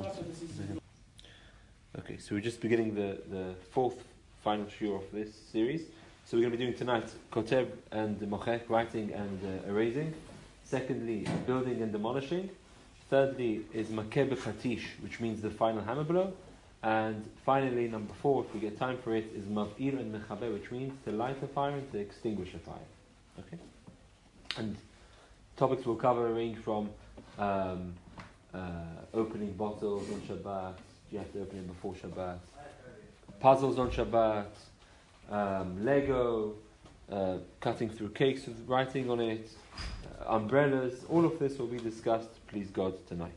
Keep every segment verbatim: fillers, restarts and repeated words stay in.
Okay, so we're just beginning the, the fourth final shiur of this series. So we're going to be doing tonight Koteb and Mochek, writing and uh, erasing. Secondly, building and demolishing. Thirdly is Makeh b'Chatish, which means the final hammer blow. And finally, number four, if we get time for it, is Mav'ir and Mechaber, which means to light a fire and to extinguish a fire. Okay? And topics we'll cover range from um, uh, opening bottles on Shabbat. You have to open it before Shabbat. Puzzles on Shabbat. Um, Lego. Uh, cutting through cakes with writing on it. Uh, umbrellas. All of this will be discussed, please God, tonight.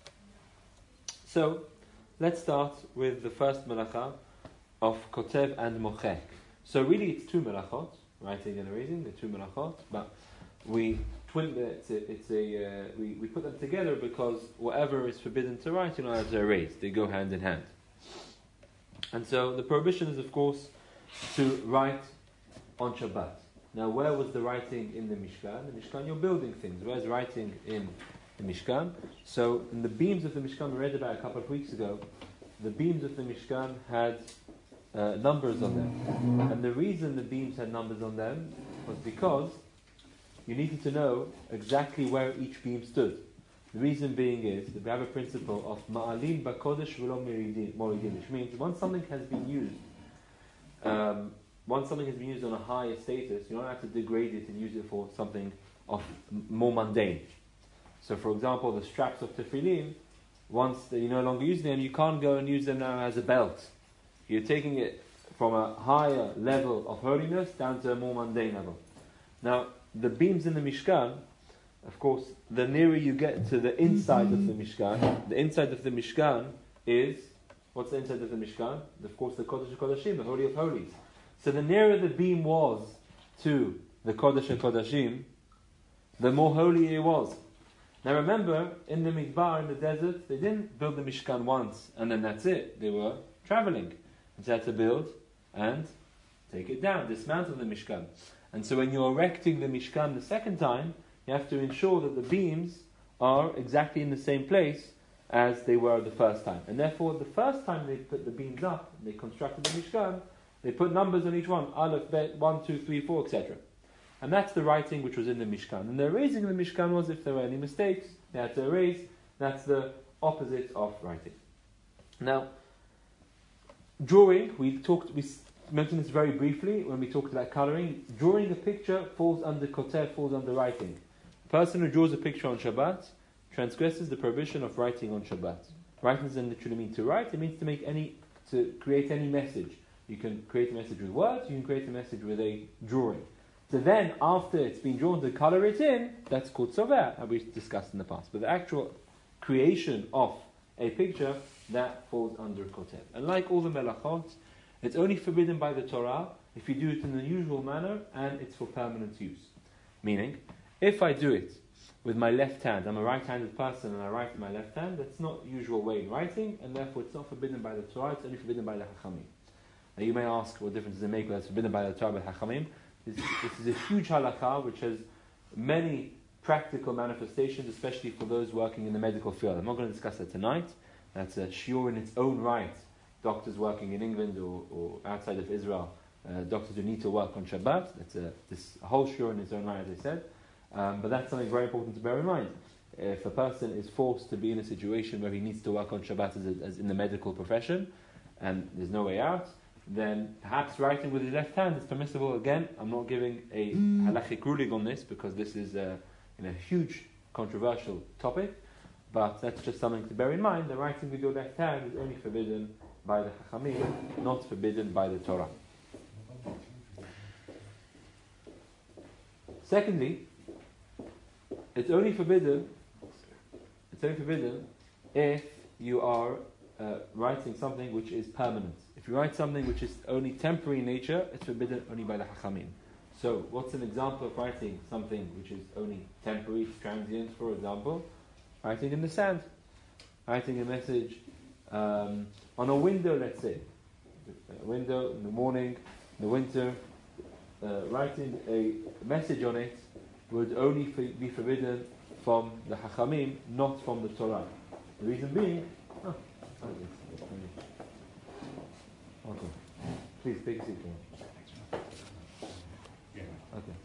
So, let's start with the first melacha of Kotev and Mochek. So really it's two melachot, writing and erasing, the two melachot, but we twin the, it's a, it's a uh, we, we put them together because whatever is forbidden to write, you know, to erase. They go hand in hand. And so the prohibition is, of course, to write on Shabbat. Now, where was the writing in the Mishkan? The Mishkan, you're building things. Where's writing in the Mishkan? So, in the beams of the Mishkan, we read about a couple of weeks ago, the beams of the Mishkan had uh, numbers on them. And the reason the beams had numbers on them was because you needed to know exactly where each beam stood. The reason being is that we have a principle of ma'alim ba'kodesh v'lo moridin, which means once something has been used, um, once something has been used on a higher status, you don't have to degrade it and use it for something of more mundane. So, for example, the straps of tefillin, once you're no longer using them, you can't go and use them now as a belt. You're taking it from a higher level of holiness down to a more mundane level. Now, the beams in the Mishkan, of course, the nearer you get to the inside of the Mishkan, the inside of the Mishkan is, what's the inside of the Mishkan? Of course, the Kodesh HaKodashim, the Holy of Holies. So the nearer the beam was to the Kodesh HaKodashim, the more holy it was. Now remember, in the Midbar, in the desert, they didn't build the Mishkan once and then that's it. They were traveling. And so they had to build and take it down, dismantle the Mishkan. And so when you're erecting the Mishkan the second time, you have to ensure that the beams are exactly in the same place as they were the first time. And therefore, the first time they put the beams up, they constructed the Mishkan, they put numbers on each one, Aleph, Bet, one, two, three, four, et cetera. And that's the writing which was in the Mishkan. And the erasing of the Mishkan was if there were any mistakes, they had to erase. That's the opposite of writing. Now, drawing, we talked, we mentioned this very briefly when we talked about colouring. Drawing a picture falls under Kotev, falls under writing. A person who draws a picture on Shabbat transgresses the prohibition of writing on Shabbat. Writing doesn't literally mean to write, it means to make any, to create any message. You can create a message with words, you can create a message with a drawing. So then, after it's been drawn to colour it in, that's called sover, as we've discussed in the past. But the actual creation of a picture, that falls under kotev. And like all the melachot, it's only forbidden by the Torah if you do it in the usual manner and it's for permanent use. Meaning, if I do it with my left hand, I'm a right-handed person and I write with my left hand, that's not the usual way in writing, and therefore it's not forbidden by the Torah, it's only forbidden by the Hachamim. Now you may ask, what difference does it make whether it's forbidden by the Torah or the Hachamim? This, this is a huge halakha which has many practical manifestations, especially for those working in the medical field. I'm not going to discuss that tonight. That's a shiur in its own right. Doctors working in England or, or outside of Israel, uh, doctors who need to work on Shabbat. That's a, this a whole shiur in its own right, as I said. Um, but that's something very important to bear in mind. If a person is forced to be in a situation where he needs to work on Shabbat as, a, as in the medical profession, and there's no way out, then perhaps writing with his left hand is permissible. Again, I'm not giving a halachic ruling on this because this is a, in a huge controversial topic, but that's just something to bear in mind. The writing with your left hand is only forbidden by the Chachamim, not forbidden by the Torah. Secondly, it's only forbidden it's only forbidden if you are uh, writing something which is permanent. If you write something which is only temporary in nature, it's forbidden only by the Hachamim. So, what's an example of writing something which is only temporary, transient, for example? Writing in the sand. Writing a message um, on a window, let's say. A window in the morning, in the winter. Uh, writing a message on it would only f- be forbidden from the Hachamim, not from the Torah. The reason being Oh, welcome. Please take a seat. Okay.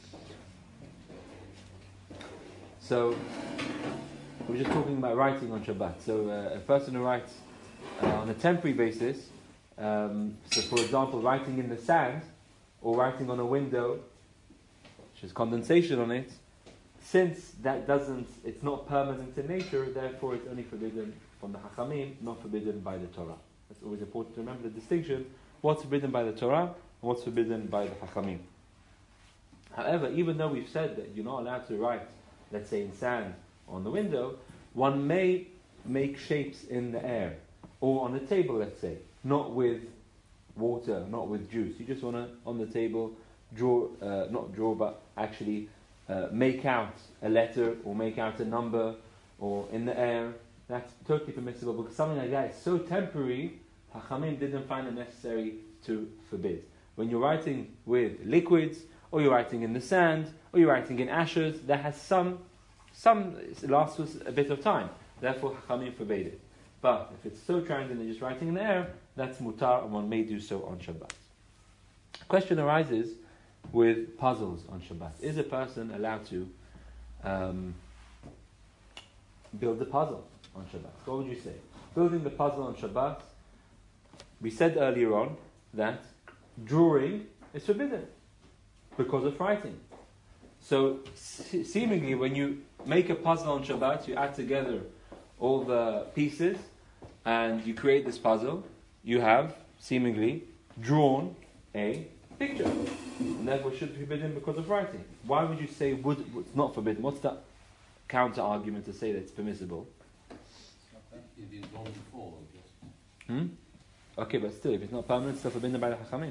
So, we we're just talking about writing on Shabbat. So, uh, a person who writes uh, on a temporary basis, um, so for example, writing in the sand or writing on a window, which has condensation on it, since that doesn't, it's not permanent in nature, therefore it's only forbidden from the Hachamim, not forbidden by the Torah. It's always important to remember the distinction: what's forbidden by the Torah and what's forbidden by the Hachamim. However, even though we've said that you're not allowed to write, let's say in sand or on the window, one may make shapes in the air or on a table, let's say, not with water, not with juice. You just want to, on the table, draw, uh, not draw, but actually uh, make out a letter or make out a number or in the air. That's totally permissible, because something like that is so temporary, Hachamim didn't find it necessary to forbid. When you're writing with liquids, or you're writing in the sand, or you're writing in ashes, that has some, some it lasts us a bit of time. Therefore, Hachamim forbade it. But if it's so transient and just writing in the air, that's mutar, and one may do so on Shabbat. The question arises with puzzles on Shabbat. Is a person allowed to um, build a puzzle on Shabbat? What would you say? Building the puzzle on Shabbat, we said earlier on that drawing is forbidden because of writing. So se- seemingly when you make a puzzle on Shabbat, you add together all the pieces and you create this puzzle, you have seemingly drawn a picture, and therefore should be forbidden because of writing. Why would you say would it's not forbidden? What's the counter argument to say that it's permissible? It is drawn before. Hmm? Okay, but still, if it's not permanent, it's still forbidden by the Hachamim.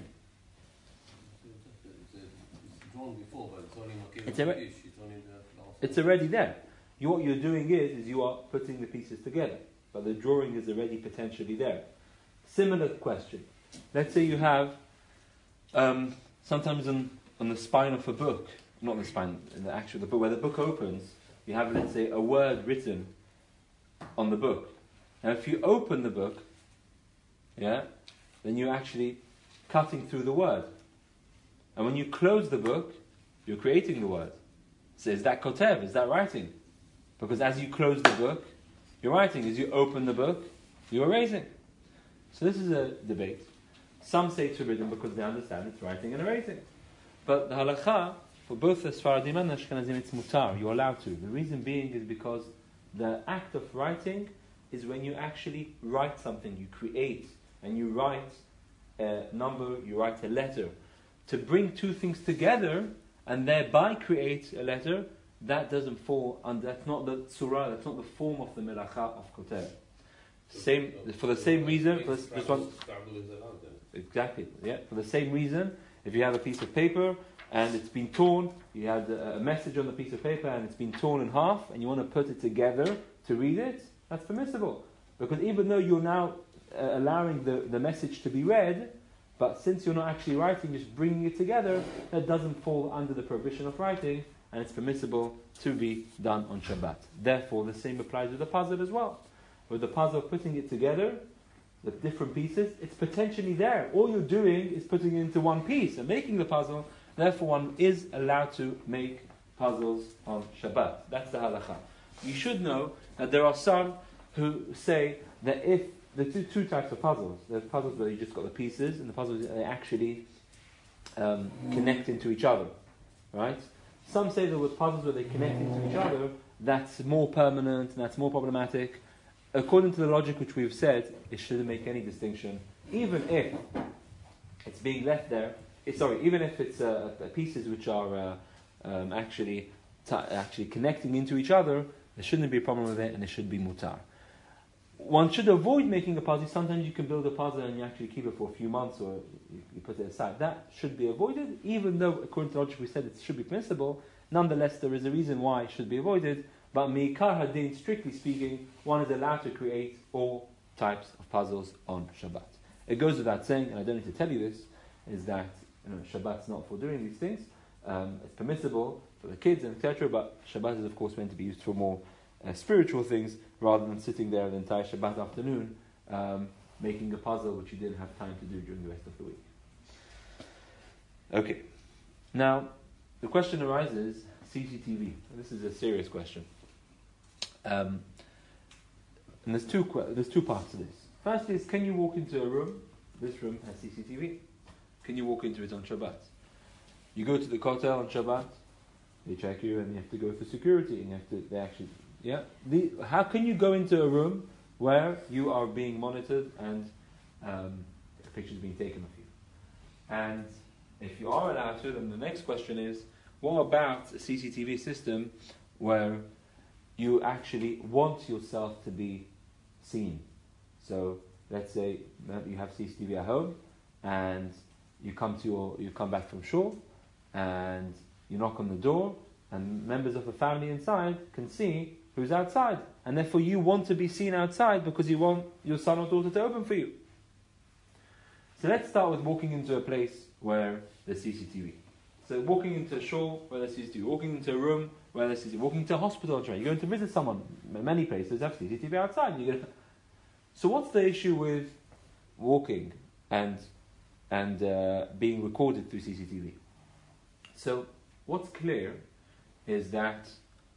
It's drawn before, but it's only okay It's, with a, the fish. It's only the last. it's already there. You, what you're doing is, is you are putting the pieces together, but the drawing is already potentially there. Similar question. Let's say you have, um, sometimes on, on the spine of a book, not the spine, in the actual the book, where the book opens, you have, let's say, a word written on the book. Now, if you open the book, yeah, then you're actually cutting through the word. And when you close the book, you're creating the word. So is that kotev? Is that writing? Because as you close the book, you're writing. As you open the book, you're erasing. So this is a debate. Some say it's forbidden because they understand it's writing and erasing. But the halakha, for both the Sfaradim and the Ashkenazim, it's mutar. You're allowed to. The reason being is because the act of writing is when you actually write something. You create and you write a number, you write a letter. To bring two things together and thereby create a letter, that doesn't fall under, that's not the surah, that's not the form of the melacha of kotev. Same, for the same reason, for this, this one, exactly, yeah, for the same reason, if you have a piece of paper and it's been torn, you had a, a message on the piece of paper and it's been torn in half and you want to put it together to read it, that's permissible. Because even though you're now uh, allowing the, the message to be read, but since you're not actually writing, just bringing it together, that doesn't fall under the prohibition of writing, and it's permissible to be done on Shabbat. Therefore, the same applies with the puzzle as well. With the puzzle, putting it together, the different pieces, it's potentially there. All you're doing is putting it into one piece and making the puzzle. Therefore, one is allowed to make puzzles on Shabbat. That's the halakha. You should know that there are some who say that if the two, two types of puzzles, there's puzzles where you just got the pieces, and the puzzles that they actually um, connect into each other, right? Some say that with puzzles where they connect into each other, that's more permanent and that's more problematic. According to the logic which we've said, it shouldn't make any distinction, even if it's being left there. It, sorry, even if it's uh, pieces which are uh, um, actually t- actually connecting into each other, there shouldn't be a problem with it, and it should be mutar. One should avoid making a puzzle. Sometimes you can build a puzzle and you actually keep it for a few months, or you, you put it aside. That should be avoided, even though according to logic we said it should be permissible. Nonetheless, there is a reason why it should be avoided. But meikar hadin, strictly speaking, one is allowed to create all types of puzzles on Shabbat. It goes without saying, and I don't need to tell you this, is that you know, Shabbat's not for doing these things. Um, it's permissible for the kids and et cetera. But Shabbat is of course meant to be used for more uh, spiritual things, rather than sitting there the entire Shabbat afternoon um, making a puzzle which you didn't have time to do during the rest of the week. Okay, now the question arises, C C T V. This is a serious question. Um, and there's two, que- there's two parts to this. First is, can you walk into a room? This room has C C T V. Can you walk into it on Shabbat? You go to the kotel on Shabbat, they check you and you have to go for security and you have to, they actually, yeah. The, how can you go into a room where you are being monitored and um, pictures being taken of you? And if you are allowed to, then the next question is, what about a C C T V system where you actually want yourself to be seen? So let's say that you have C C T V at home and you come to your, you come back from shul and you knock on the door and members of the family inside can see who's outside, and therefore you want to be seen outside because you want your son or daughter to open for you. So let's start with walking into a place where there's C C T V. So walking into a shul where there's C C T V, walking into a room where there's C C T V, walking into a hospital, you're going to visit someone. Many places have C C T V outside. You get. So what's the issue with walking and and uh, being recorded through C C T V? So what's clear is that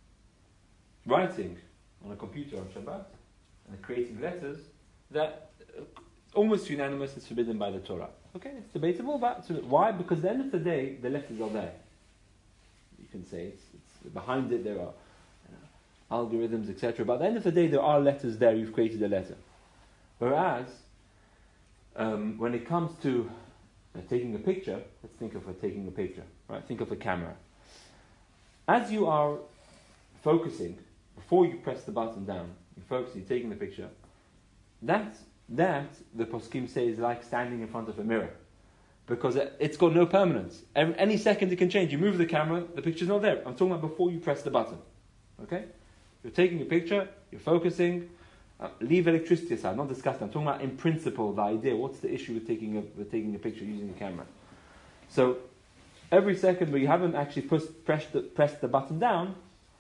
writing on a computer on Shabbat and creating letters, that uh, almost unanimous is forbidden by the Torah. Okay, it's debatable, but why? Because at the end of the day, the letters are there. You can say it's, it's behind it there are you know, algorithms, et cetera. But at the end of the day, there are letters there. You've created a letter. Whereas, um, when it comes to uh, taking a picture, let's think of a taking a picture. Right? Think of a camera. As you are focusing, before you press the button down, you're focusing, you're taking the picture. That, that the poskim say is like standing in front of a mirror, because it's got no permanence. Every, any second it can change. You move the camera, the picture's not there. I'm talking about before you press the button. Okay? You're taking a picture, you're focusing. Uh, leave electricity aside, not discussing. I'm talking about in principle the idea. What's the issue with taking a with taking a picture using a camera? So every second where you haven't actually push, pressed the, pressed the button down,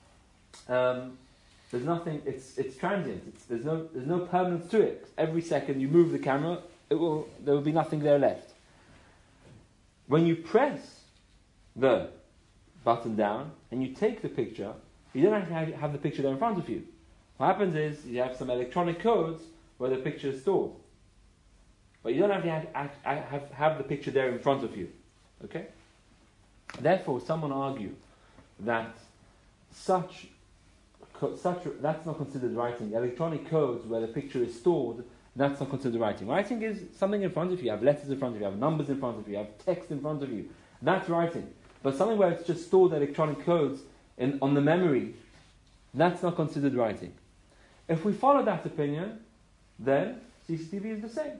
um, there's nothing. It's it's transient. It's, there's no there's no permanence to it. Every second you move the camera, it will there will be nothing there left. When you press the button down and you take the picture, you don't actually have the picture there in front of you. What happens is you have some electronic codes where the picture is stored, but you don't have to have, have, have the picture there in front of you. Okay. Therefore, someone argue that such such that's not considered writing. Electronic codes where the picture is stored, that's not considered writing. Writing is something in front of you. You have letters in front of you, you have numbers in front of you, you have text in front of you. That's writing. But something where it's just stored electronic codes in, on the memory, that's not considered writing. If we follow that opinion, then C C T V is the same.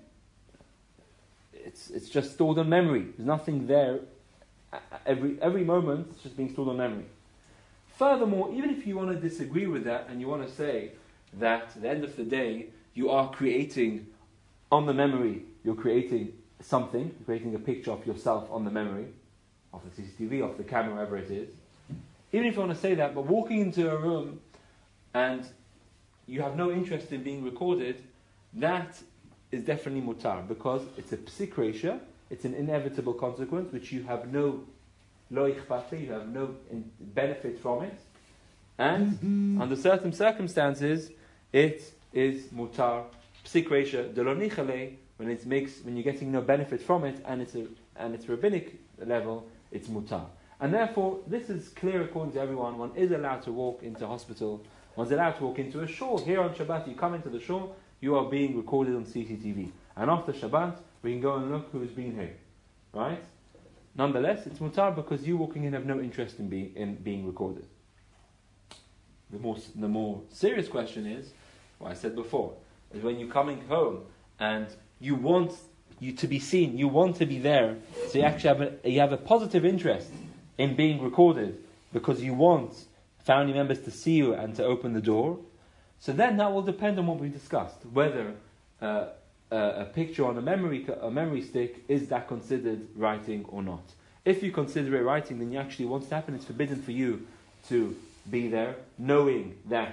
It's it's just stored on memory. There's nothing there. Every every moment, it's just being stored on memory. Furthermore, even if you want to disagree with that and you want to say that at the end of the day, you are creating on the memory, you're creating something, you're creating a picture of yourself on the memory, of the C C T V, of the camera, wherever it is. Even if you want to say that, but walking into a room and you have no interest in being recorded, that is definitely mutar, because it's a psik reisha, it's an inevitable consequence, which you have no lo ichpati, you have no in, benefit from it, and mm-hmm. under certain circumstances, it is mutar, psik reisha, de lo nichale, when it makes, when you're getting no benefit from it, and it's a and it's rabbinic level, it's mutar. And therefore, this is clear according to everyone. One is allowed to walk into a hospital. One's allowed to walk into a shul. Here on Shabbat, you come into the shul, you are being recorded on C C T V. And after Shabbat, we can go and look who's been here. Right? Nonetheless, it's mutar because you walking in have no interest in, be, in being recorded. The more, the more serious question is, what I said before, is when you're coming home and you want you to be seen, you want to be there, so you actually have a, you have a positive interest in being recorded because you want family members to see you and to open the door. So then that will depend on what we discussed, whether uh, uh, a picture on a memory a memory stick, is that considered writing or not. If you consider it writing, then you actually, what's to happen, it's forbidden for you to be there knowing that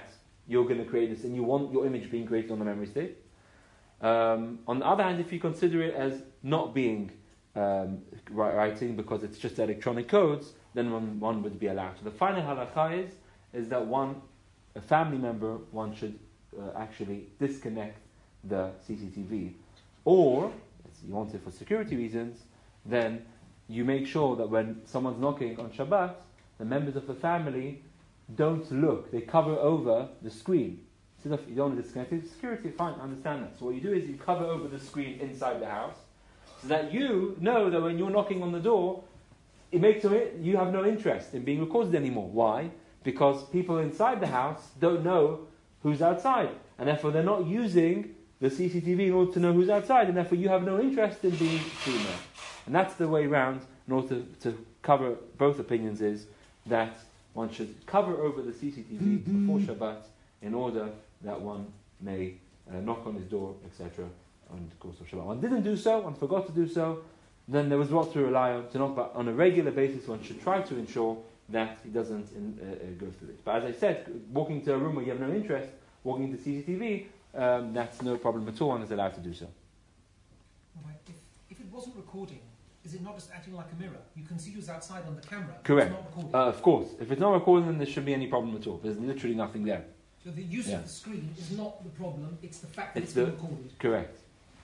you're going to create this and you want your image being created on the memory stick. Um, on the other hand, if you consider it as not being um, writing because it's just electronic codes, then one, one would be allowed. So the final halakha is, is that one, a family member, one should uh, actually disconnect the C C T V. Or, if you want it for security reasons, then you make sure that when someone's knocking on Shabbat, the members of the family don't look. They cover over the screen. So if you don't want to disconnect it, security, fine, I understand that. So what you do is you cover over the screen inside the house, so that you know that when you're knocking on the door, it makes it, you have no interest in being recorded anymore. Why? Because people inside the house don't know who's outside, and therefore they're not using the C C T V in order to know who's outside, and therefore you have no interest in being seen there. And that's the way round, in order to, to cover both opinions, is that one should cover over the C C T V before Shabbat in order that one may uh, knock on his door, et cetera on the course of Shabbat. One didn't do so, one forgot to do so, then there was what to rely on, to knock, but on a regular basis one should try to ensure that he doesn't in, uh, uh, go through this. But as I said, walking to a room where you have no interest, walking to C C T V, um, that's no problem at all, one is allowed to do so. Right. If, if it wasn't recording, is it not just acting like a mirror? You can see who's outside on the camera. Correct. It's not recording. Uh, of course. If it's not recording, then there shouldn't be any problem at all. There's literally nothing there. So the use Yeah. of the screen is not the problem, it's the fact that It's it's, been the- recorded. Correct.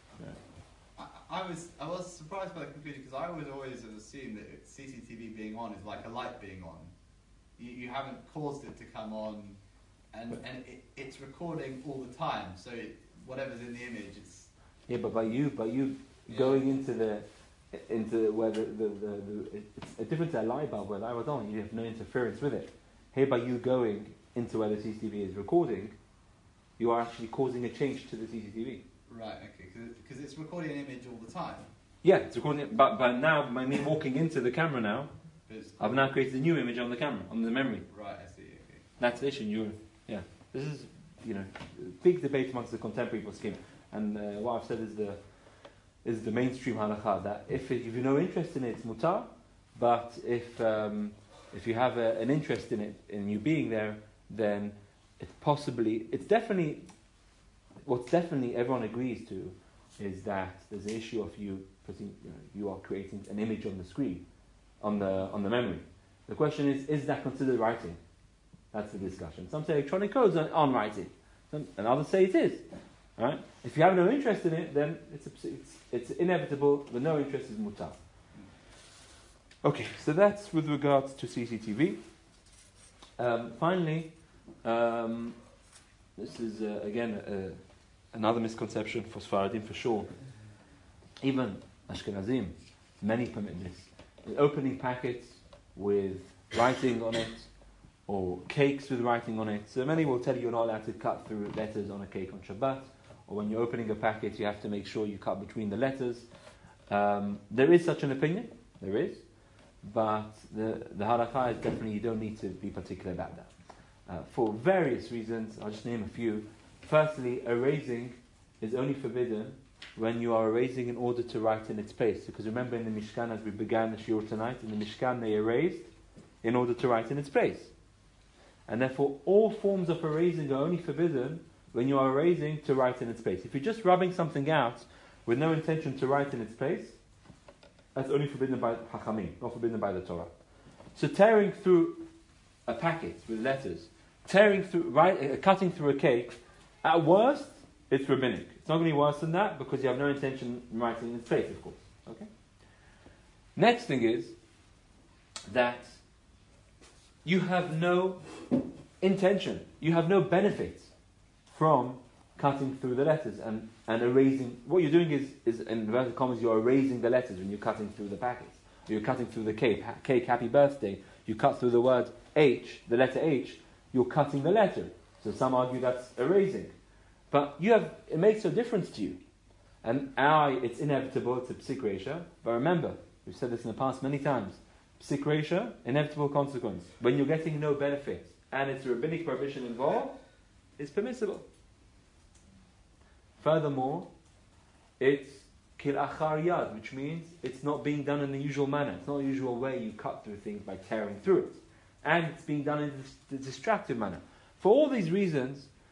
I, I was I was surprised by the conclusion because I would always have assumed that it- C C T V being on is like a light being on. You, you haven't caused it to come on, and and it, it's recording all the time. So it, whatever's in the image, it's Yeah, but by you, by you Yeah. going into the, into where the, the, the, the it's a different to a light bulb where light was on, you have no interference with it. Here, by you going into where the C C T V is recording, you are actually causing a change to the C C T V. right. Okay, because it's recording an image all the time. Yeah, it's recording it, but, but now, by me walking into the camera now, But it's, I've now created a new image on the camera, on the memory. right. I see. Okay. That's the issue. You, yeah. This is, you know, big debate amongst the contemporary poskim. And uh, what I've said is the is the mainstream halakha that if it, if you're no interest in it, it's mutar. But if um, if you have a, an interest in it, in you being there, then it possibly, it's definitely, what's definitely everyone agrees to is that there's an issue of you putting, you know, you are creating an image on the screen, on the on the memory. The question is, is that considered writing? That's the discussion. Some say electronic codes are on writing, Some, and others say it is. Right? If you have no interest in it, then it's, a, it's it's inevitable. The no interest is mutar. Okay, so that's with regards to C C T V. Um, finally, um, this is uh, again uh, another misconception for Sfaradim for sure. Even Ashkenazim, many permit this. Opening packets with writing on it, or cakes with writing on it. So many will tell you you're not allowed to cut through letters on a cake on Shabbat, or when you're opening a packet you have to make sure you cut between the letters. Um, there is such an opinion, there is, but the, the halakha is definitely you don't need to be particular about that. Uh, for various reasons, I'll just name a few. Firstly, erasing is only forbidden when you are erasing in order to write in its place. Because remember in the Mishkan, as we began the shiur tonight, in the Mishkan they erased in order to write in its place. And therefore all forms of erasing are only forbidden when you are erasing to write in its place. If you're just rubbing something out with no intention to write in its place, that's only forbidden by Hachamim, not forbidden by the Torah. So tearing through a packet with letters, tearing through, right, uh, cutting through a cake, at worst, it's rabbinic. It's not going to be worse than that because you have no intention in writing in its place, of course. Okay. Next thing is that you have no intention, you have no benefit from cutting through the letters and, and erasing. What you're doing is, is in inverted commas, you're erasing the letters when you're cutting through the packets. You're cutting through the cake, ha- cake, happy birthday. You cut through the word H, the letter H, you're cutting the letter. So some argue that's erasing. But you have, it makes no difference to you. And I, it's inevitable, it's a psik reisha. But remember, we've said this in the past many times, psik reisha, inevitable consequence. When you're getting no benefit and it's a rabbinic prohibition involved, it's permissible. Furthermore, it's kil achar yad, which means it's not being done in the usual manner. It's not the usual way you cut through things by tearing through it. And it's being done in the distractive manner. For all these reasons,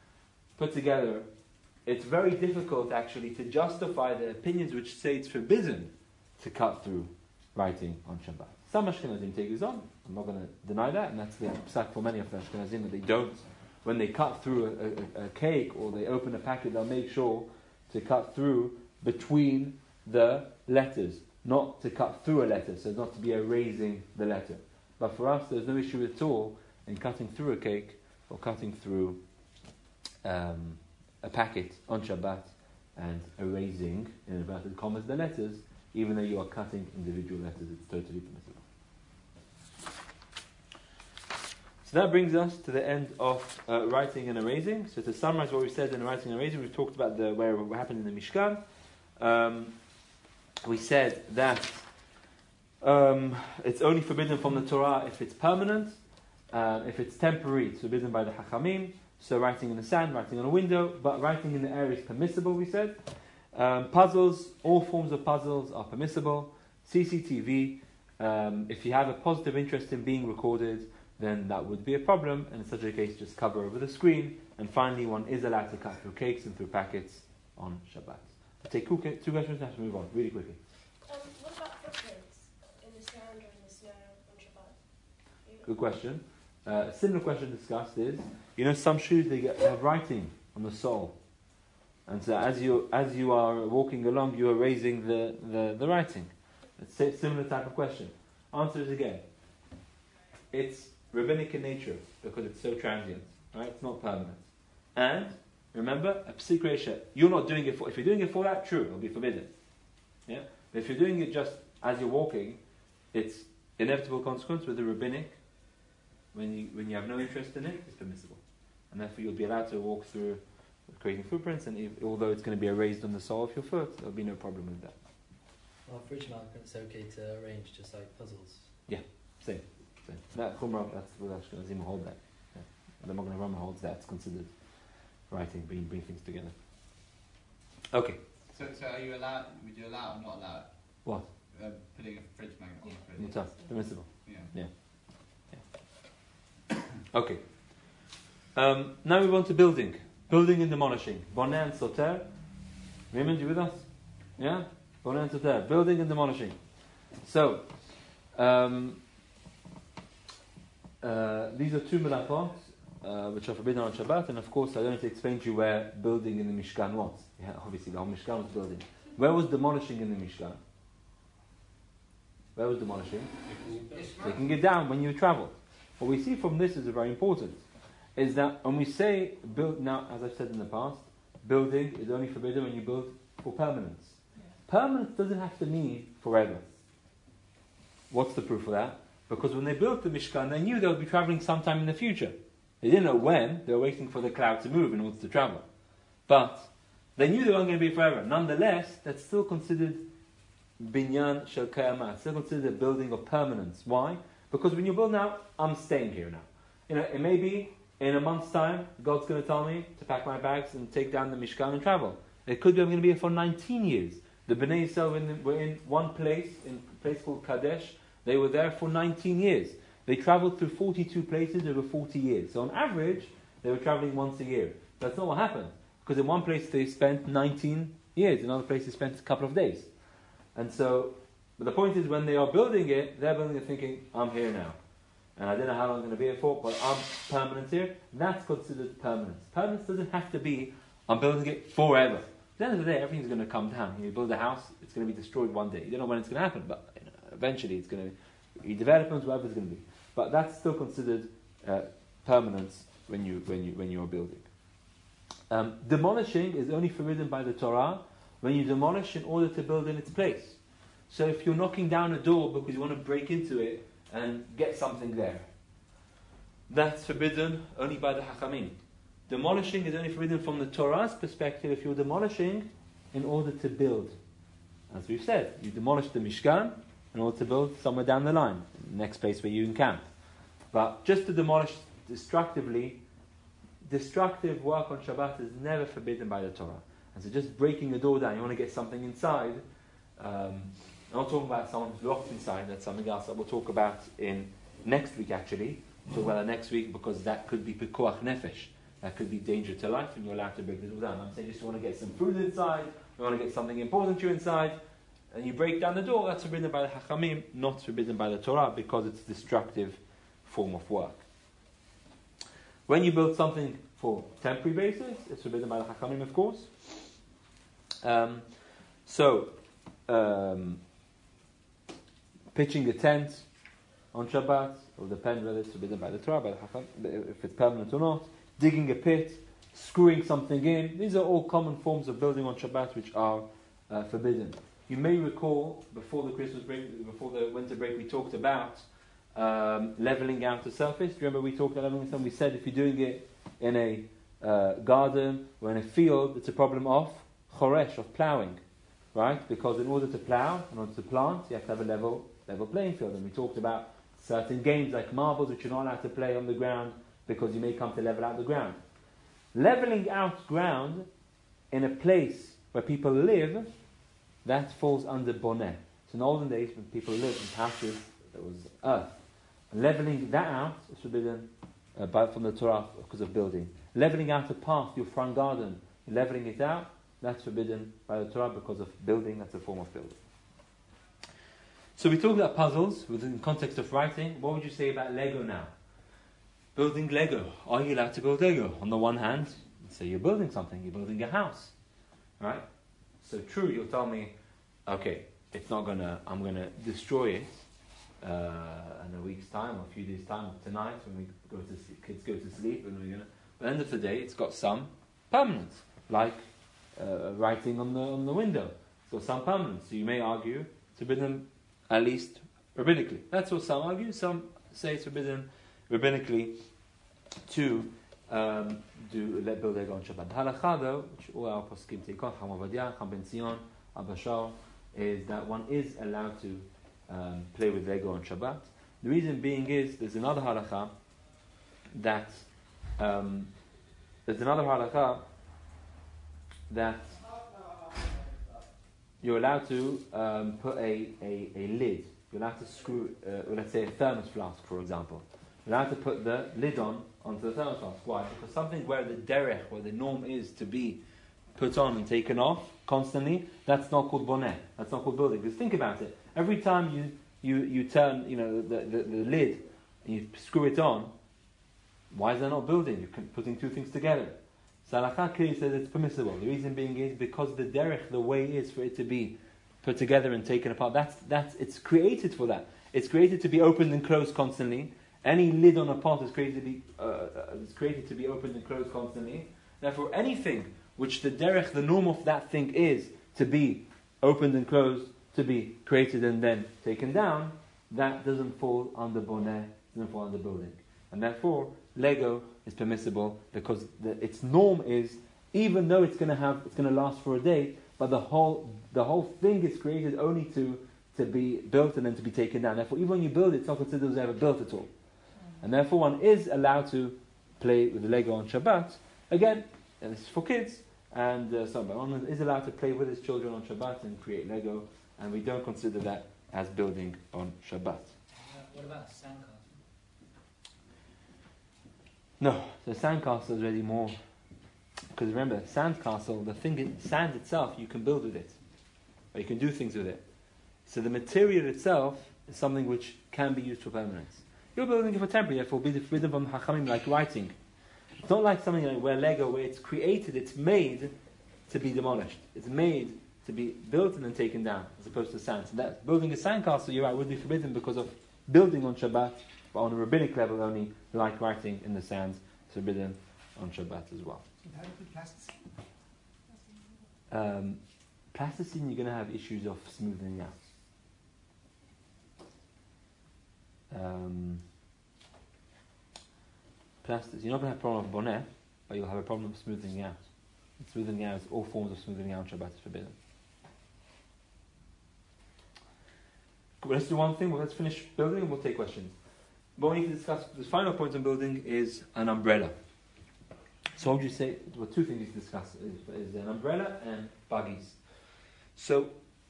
put together, it's very difficult actually to justify the opinions which say it's forbidden to cut through writing on Shabbat. Some Ashkenazim take this on. I'm not going to deny that, and that's the psak for many of the Ashkenazim that they don't. When they cut through a, a, a cake or they open a packet, they'll make sure to cut through between the letters, not to cut through a letter, so not to be erasing the letter. But for us, there's no issue at all in cutting through a cake or cutting through um, a packet on Shabbat and erasing, in inverted commas, the letters, even though you are cutting individual letters. It's totally permissible. So that brings us to the end of uh, writing and erasing. So to summarize what we said in writing and erasing, we've talked about the where what happened in the Mishkan. Um, we said that um, it's only forbidden from the Torah if it's permanent. Uh, if it's temporary, it's forbidden by the Hachamim. So writing in the sand, writing on a window, but writing in the air is permissible, we said. Um, puzzles, all forms of puzzles are permissible. C C T V, um, if you have a positive interest in being recorded, then that would be a problem, and in such a case, just cover over the screen. And finally, one is allowed to cut through cakes and through packets on Shabbat. I'll take two, two questions and have to move on really quickly. Um, what about footprints in the sand or in the snow on Shabbat? Good question. Uh, a similar question discussed is, you know, some shoes they get, have writing on the sole, and so as you as you are walking along, you are raising the, the, the writing. It's a similar type of question. Answer is again, it's rabbinic in nature because it's so transient, right? It's not permanent. And remember, a psik reisha, you're not doing it for. If you're doing it for that, true, it'll be forbidden. Yeah. But if you're doing it just as you're walking, it's inevitable consequence with the rabbinic. When you when you have no interest in it, it's permissible, and therefore you'll be allowed to walk through creating footprints. And if, although it's going to be erased on the sole of your foot, there'll be no problem with that. Well, for each it's okay to arrange just like puzzles. Same. Same. That Chumrah, that's what Ashkenazim hold that. Yeah. The Magen Avraham holds that it's considered writing, bring bring things together. Okay. So, so are you allowed? Would you allow or not allow it? What? Uh, putting a fridge magnet on the fridge. Mutar, permissible. Yeah. Okay. Um, now we want to building. Building and demolishing. Boneh and Soter. Raymond, you with us? Yeah? Boneh and Soter. Building and demolishing. So, um, uh, these are two melachot, uh, which are forbidden on Shabbat, and of course I don't need to explain to you where building in the Mishkan was. Yeah, obviously the whole Mishkan was building. Where was demolishing in the Mishkan? Where was demolishing? Taking it down when you travel. What we see from this is very important, is that when we say build, now as I've said in the past, building is only forbidden when you build for permanence. Yeah. Permanence doesn't have to mean forever. What's the proof of that? Because when they built the Mishkan, they knew they would be traveling sometime in the future. They didn't know when, they were waiting for the cloud to move in order to travel. But they knew they weren't going to be forever. Nonetheless, that's still considered binyan shel kayama, still considered a building of permanence. Why? Because when you build now, I'm staying here now. You know, it may be in a month's time, God's going to tell me to pack my bags and take down the Mishkan and travel. It could be I'm going to be here for nineteen years. The Bnei Yisrael were in one place, in a place called Kadesh. They were there for nineteen years. They traveled through forty-two places over forty years. So on average, they were traveling once a year. That's not what happened. Because in one place they spent nineteen years, in another place they spent a couple of days. And so, but the point is when they are building it, they're building it thinking, I'm here now. And I don't know how long I'm going to be here for, but I'm permanent here. That's considered permanence. Permanence doesn't have to be, I'm building it forever. At the end of the day, everything's going to come down. You build a house, it's going to be destroyed one day. You don't know when it's going to happen, but you know, eventually it's going to be development, whatever it's going to be. But that's still considered uh, permanence when you when you when you are building. Um, demolishing is only forbidden by the Torah when you demolish in order to build in its place. So if you're knocking down a door because you want to break into it and get something there, that's forbidden only by the Hachamim. Demolishing is only forbidden from the Torah's perspective if you're demolishing in order to build. As we've said, you demolish the Mishkan in order to build somewhere down the line, the next place where you encamp. But just to demolish destructively, destructive work on Shabbat is never forbidden by the Torah. And so just breaking a door down, you want to get something inside. Um, I'm not talking about someone who's locked inside, that's something else that we'll talk about in next week actually. We'll talk about that next week because that could be pikuach nefesh. that could be danger to life, and you're allowed to break the door down. I'm saying just you want to get some food inside, you want to get something important to you inside, and you break down the door, that's forbidden by the Hachamim, not forbidden by the Torah, because it's a destructive form of work. When you build something for temporary basis, it's forbidden by the Hachamim, of course. Um, so, um, pitching a tent on Shabbat, will depend whether it's forbidden by the Torah, by the Hacham, if it's permanent or not. Digging a pit, screwing something in, these are all common forms of building on Shabbat which are uh, forbidden. You may recall, before the Christmas break, before the winter break, we talked about um, leveling out the surface. Do you remember we talked about leveling something? We said if you're doing it in a uh, garden or in a field, it's a problem of choresh, of ploughing, right? Because in order to plough, in order to plant, you have to have a level, level playing field. And we talked about certain games like marbles, which you're not allowed to play on the ground because you may come to level out the ground. Leveling out ground in a place where people live, that falls under boneh. So in olden days, when people lived in houses, there was earth. Leveling that out is forbidden uh, by, from the Torah because of building. Leveling out a path, your front garden, leveling it out, that's forbidden by the Torah because of building, that's a form of building. So we talked about puzzles within the context of writing. What would you say about Lego now? Building Lego. Are you allowed to build Lego? On the one hand, say you're building something, you're building a house. Right? So true, you'll tell me, okay, it's not gonna, I'm gonna destroy it uh, in a week's time, or a few days' time, or tonight when we go to sleep, kids go to sleep, and we're gonna. But at the end of the day, it's got some permanence, like uh, writing on the on the window. It's got some permanence. So you may argue it's forbidden, at least rabbinically. That's what some argue. Some say it's forbidden rabbinically to um, do let build Lego on Shabbat. The halakha, though, which all our poskim take on, Cham Ovadia, Cham Ben Zion, Abba Shar, is that one is allowed to um, play with Lego on Shabbat. The reason being is there's another halakha that um, there's another halakha that you're allowed to um, put a, a, a lid. You're allowed to screw, uh, well, let's say a thermos flask, for example. You're allowed to put the lid on onto the thermos flask. Why? Because something where the derech, where the norm is to be put on and taken off constantly, that's not called boneh. That's not called building. Because think about it. Every time you, you, you turn, you know, the, the, the lid and you screw it on, why is that not building? You're putting two things together. So halakha clearly says it's permissible. The reason being is because the derech, the way is for it to be put together and taken apart. That's that's it's created for that. It's created to be opened and closed constantly. Any lid on a pot is created to be uh, uh, is created to be opened and closed constantly. Therefore, anything which the derech, the norm of that thing is to be opened and closed, to be created and then taken down, that doesn't fall under boneh, doesn't fall under building, and therefore Lego is permissible because the, its norm is, even though it's going to have it's going to last for a day, but the whole the whole thing is created only to to be built and then to be taken down. Therefore, even when you build it, it's not considered as ever built at all. And therefore, one is allowed to play with the Lego on Shabbat. Again, and this is for kids, and uh, so one is allowed to play with his children on Shabbat and create Lego, and we don't consider that as building on Shabbat. Uh, what about a sandcastle? No, the sandcastle is really more. Because remember, sandcastle, the thing, is, sand itself, you can build with it, or you can do things with it. So the material itself is something which can be used for permanence. You're building it for temporary, therefore be forbidden from Hachamim, like writing. It's not like something like where Lego, where it's created, it's made to be demolished. It's made to be built and then taken down, as opposed to sand. So that building a sandcastle, you're right, would be forbidden because of building on Shabbat, but on a rabbinic level only, like writing in the sand, it's forbidden on Shabbat as well. How do you put plasticine? Um, plasticine, you're going to have issues of smoothing out. Um, plastic, you're not going to have a problem with bonnet, but you'll have a problem with smoothing out. And smoothing out, all forms of smoothing out on Shabbat is forbidden. Well, let's do one thing. Well, let's finish building and we'll take questions. But we need to discuss, the final point on building is an umbrella. So what would you say, well, two things to discuss, is, is an umbrella and buggies. So,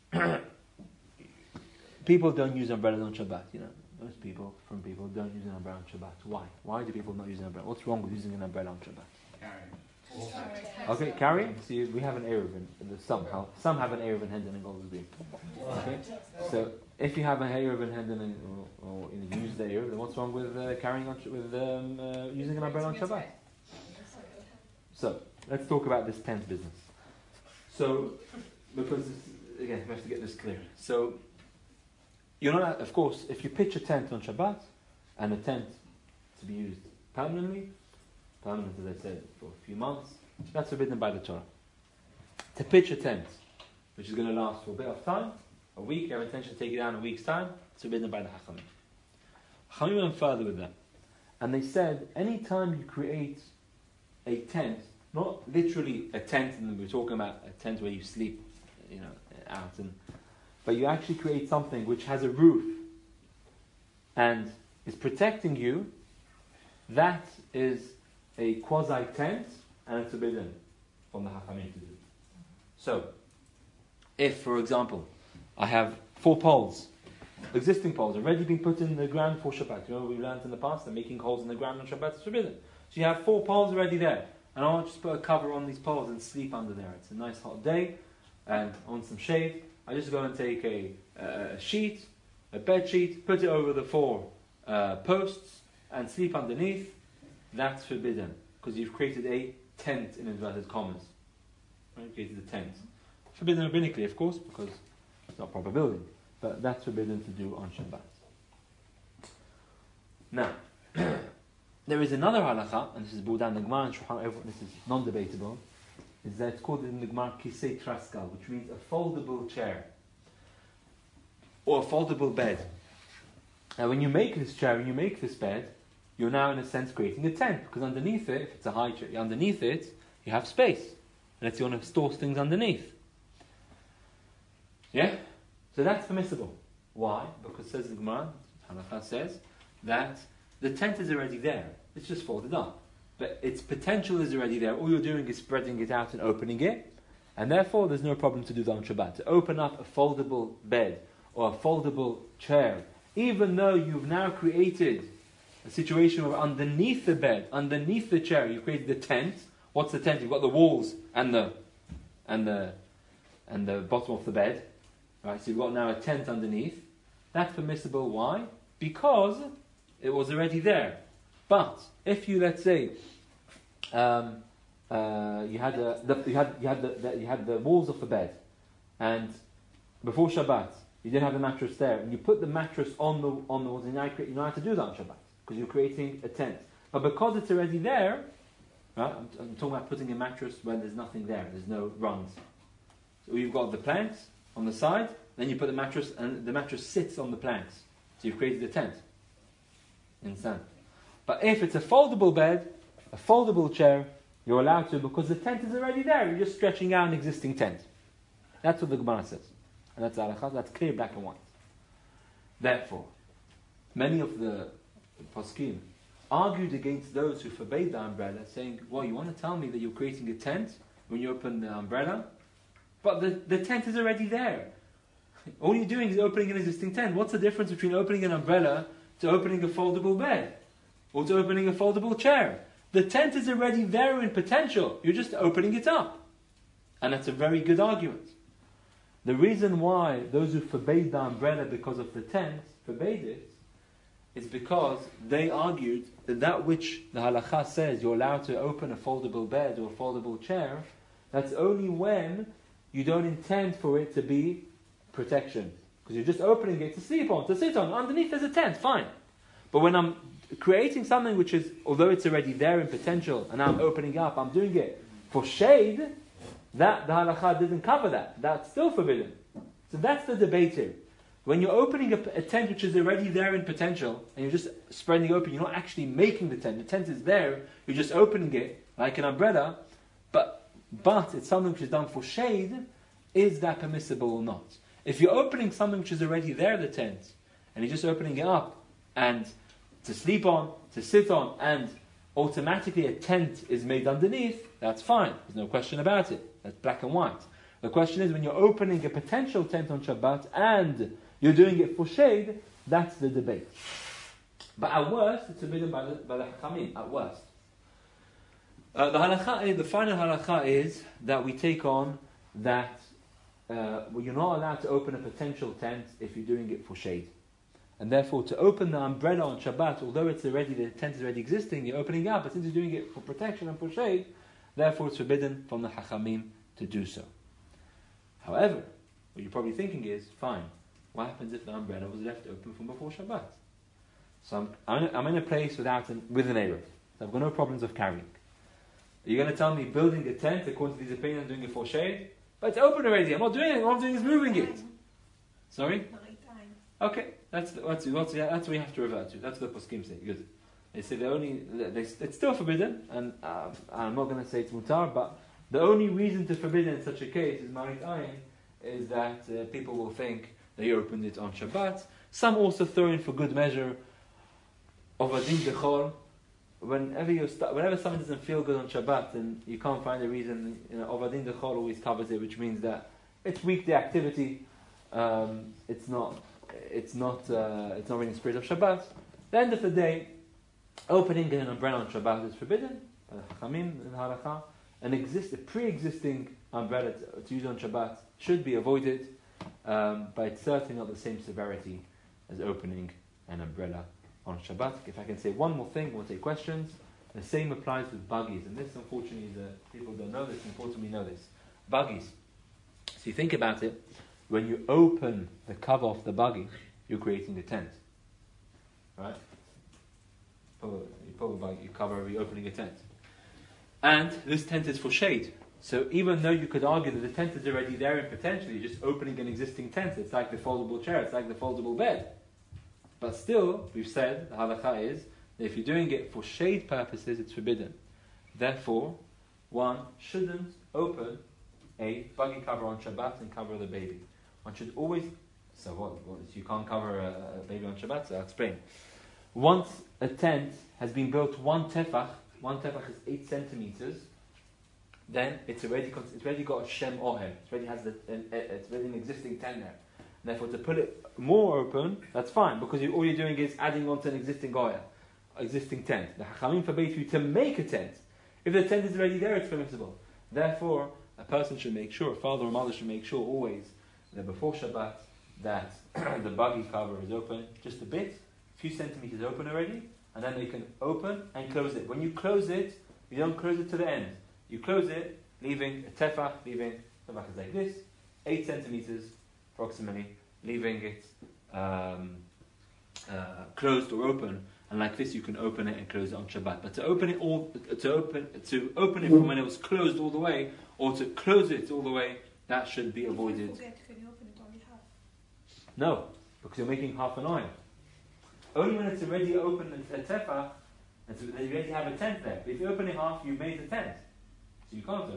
people don't use umbrellas on Shabbat, you know. Most people, from people, don't use an umbrella on Shabbat. Why? Why do people not use an umbrella? What's wrong with using an umbrella on Shabbat? Carrying. Or- Okay, carrying. See, we have an Eruv in, in the somehow. Some have an Eruv in Hendon and Golders Green. Okay, so if you have a Eruv in Hendon and or, or you know, use the Eruv, then what's wrong with uh, carrying on with um, uh, using an umbrella on Shabbat? So let's talk about this tent business. So because this, again, we have to get this clear. So you're not, of course, if you pitch a tent on Shabbat and a tent to be used permanently, permanent as I said for a few months, that's forbidden by the Torah. To pitch a tent, which is going to last for a bit of time, a week, you have intention to take it down in a week's time, it's forbidden by the Hachamim. Hachamim went further with that. And they said, any time you create a tent, not literally a tent, and we're talking about a tent where you sleep, you know, out, and, but you actually create something which has a roof and is protecting you, that is a quasi-tent, and it's forbidden from the Hachamim to do. So, if, for example, I have four poles, existing poles, already been put in the ground for Shabbat. You know, we learned in the past that making holes in the ground on Shabbat is forbidden. So you have four poles already there, and I want to just put a cover on these poles and sleep under there. It's a nice hot day, and I want some shade. I just go and take a, a sheet, a bed sheet, put it over the four uh, posts, and sleep underneath. That's forbidden, because you've created a tent in inverted commas. Right? You created a tent. Forbidden rabbinically, of course, because it's not proper building. But that's forbidden to do on Shabbat. Now, there is another halakha, and this is brought down in the Gemara and Shulchan Aruch, this is non-debatable, is that it's called in the Gemara kisei traskal, which means a foldable chair, or a foldable bed. And when you make this chair, when you make this bed, you're now in a sense creating a tent, because underneath it, if it's a high chair, underneath it, you have space. And it's you want to store things underneath. Yeah? So that's permissible. Why? Because says the Gemara, Halakha says, that the tent is already there. It's just folded up. But its potential is already there. All you're doing is spreading it out and opening it. And therefore, there's no problem to do that on Shabbat. To open up a foldable bed or a foldable chair, even though you've now created a situation where underneath the bed, underneath the chair, you've created the tent. What's the tent? You've got the walls and the and the and the bottom of the bed. Right, so you've got now a tent underneath. That's permissible. Why? Because it was already there. But if you, let's say, um, uh, you had a, the, you had you had the, the you had the walls of the bed, and before Shabbat you didn't have the mattress there, and you put the mattress on the on the walls, and you know, you know how to do that on Shabbat because you're creating a tent. But because it's already there, right? I'm, I'm talking about putting a mattress where there's nothing there. There's no rungs. So you've got the planks on the side, then you put the mattress, and the mattress sits on the planks. So you've created a tent. Understand? But if it's a foldable bed, a foldable chair, you're allowed to, because the tent is already there. You're just stretching out an existing tent. That's what the Gemara says. And that's halakha, that's clear black and white. Therefore, many of the poskim argued against those who forbade the umbrella, saying, well, you want to tell me that you're creating a tent when you open the umbrella? But the, the tent is already there. All you're doing is opening an existing tent. What's the difference between opening an umbrella to opening a foldable bed? Or to opening a foldable chair? The tent is already there in potential. You're just opening it up. And that's a very good argument. The reason why those who forbade the umbrella because of the tent forbade it is because they argued that that which the halakha says you're allowed to open a foldable bed or a foldable chair, that's only when you don't intend for it to be protection. Because you're just opening it to sleep on, to sit on. Underneath there's a tent, fine. But when I'm creating something which is, although it's already there in potential, and I'm opening up, I'm doing it for shade, that, the halakha didn't cover that. That's still forbidden. So that's the debate here. When you're opening a, a tent which is already there in potential, and you're just spreading it open, you're not actually making the tent. The tent is there, you're just opening it like an umbrella, but but it's something which is done for shade, is that permissible or not? If you're opening something which is already there, the tent, and you're just opening it up, and to sleep on, to sit on, and automatically a tent is made underneath, that's fine. There's no question about it. That's black and white. The question is, when you're opening a potential tent on Shabbat, and you're doing it for shade, that's the debate. But at worst, it's forbidden by the, by the Hachamim, at worst. Uh, the halakha, is- the final halakha is that we take on that uh, well, you're not allowed to open a potential tent if you're doing it for shade. And therefore, to open the umbrella on Shabbat, although it's already the tent is already existing, you're opening up, but since you're doing it for protection and for shade, therefore it's forbidden from the Hachamim to do so. However, what you're probably thinking is, fine, what happens if the umbrella was left open from before Shabbat? So I'm, I'm, in, a, I'm in a place without an, with an Erev, so I've got no problems of carrying. Are you going to tell me building a tent, according to these opinions, doing it for shade? But it's open already, I'm not doing it, all I'm doing is moving it. Sorry? Night time. Okay, that's that's that's, that's what we have to revert to. That's what the poskim say. Good. They say the only they, it's still forbidden, and uh, I'm not going to say it's mutar, but the only reason to forbid it in such a case is marit ayin, is that uh, people will think that you opened it on Shabbat. Some also throw in for good measure of adin dechol. Whenever you start, whenever someone doesn't feel good on Shabbat, and you can't find a reason, you know, of adin dechol always covers it, which means that it's weekday activity. Um, it's not. It's not. Uh, it's not really in the spirit of Shabbat. At the end of the day, opening an umbrella on Shabbat is forbidden by the Chachamim in Halakha. An exist, a pre-existing umbrella to, to use on Shabbat should be avoided, um, but it's certainly not the same severity as opening an umbrella on Shabbat. If I can say one more thing, we'll take questions. The same applies with buggies, and this, unfortunately, is a, people don't know this. It's important we know this. Buggies. So you think about it. When you open the cover of the buggy, you're creating a tent. Right? You pull the buggy, you cover, you're opening a tent. And this tent is for shade. So even though you could argue that the tent is already there and potentially you're just opening an existing tent, it's like the foldable chair, it's like the foldable bed. But still, we've said, the halakha is, that if you're doing it for shade purposes, it's forbidden. Therefore, one shouldn't open a buggy cover on Shabbat and cover the baby. One should always, so what, what you can't cover a, a baby on Shabbat, so I'll explain. Once a tent has been built one tefach, one tefach is eight centimeters, then it's already it's already got a shem ohem, it already has the, an, it's already an existing tent there. And therefore, to put it more open, that's fine, because you, all you're doing is adding on to an existing goya, existing tent. The Hachamim forbade you to make a tent. If the tent is already there, it's permissible. Therefore, a person should make sure, a father or mother should make sure always that before Shabbat, that the buggy cover is open just a bit, a few centimeters open already, and then they can open and close it. When you close it, you don't close it to the end. You close it, leaving a tefach, leaving, tefach is like this, eight centimeters approximately, leaving it um, uh, closed or open, and like this you can open it and close it on Shabbat. But to open it all, to open to open it from when it was closed all the way, or to close it all the way, that should be avoided. If you forget, can you open it only half? No, because you're making half an eye. Only when it's already open a tefach, and so you already have a tent there. But if you open it half, you've made the tent. So you can't open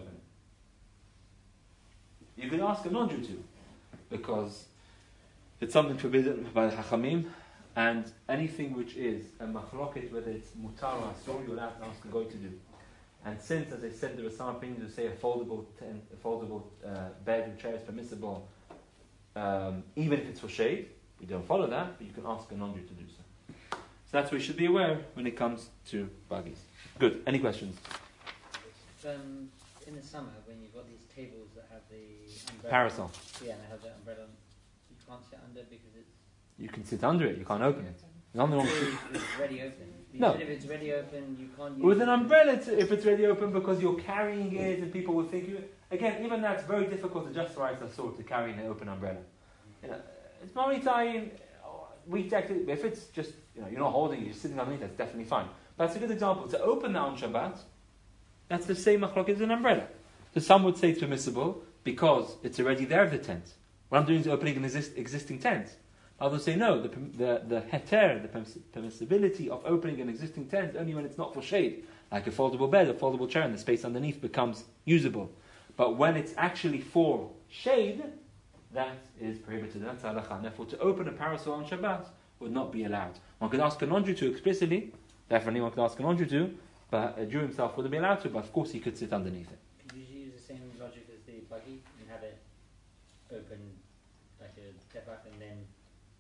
it. You can ask a non-Jew to, because it's something forbidden by the Hachamim, and anything which is a machloket, whether it's mutar or asur, you're allowed to ask a goy to do. And since, as I said, there are some opinions who say a foldable tent, a foldable uh, bed and chair is permissible, um, even if it's for shade. We don't follow that, but you can ask a non-Jew to do so. So that's what you should be aware when it comes to buggies. Good. Any questions? Um, in the summer, when you've got these tables that have the umbrella, Parasol. yeah, and they have the umbrella, you can't sit under because it's You can sit under it. You can't open it. It's on the wrong. it's already open. You No. said if it's already open, you can't use With an it. umbrella, it's, if it's really open, because you're carrying it, and people will think you. Again, even that's very difficult to justify as a sort to carry an open umbrella. You know, it's probably tying. We actually, if it's just you know you're not holding it, you're sitting underneath. That's definitely fine. But it's a good example to open that on Shabbat. That's the same machlok as an umbrella. So some would say it's permissible because it's already there, the tent. What I'm doing is opening an exist, existing tent. Others say no, the the the heter, the permissibility of opening an existing tent only when it's not for shade, like a foldable bed, a foldable chair, and the space underneath becomes usable. But when it's actually for shade, that is prohibited. That's halakha. Therefore, to open a parasol on Shabbat would not be allowed. One could ask a non-Jew to explicitly, definitely one could ask a non-Jew to, but a Jew himself wouldn't be allowed to, but of course he could sit underneath it. Could you use the same logic as the buggy and have it open like a tefach and then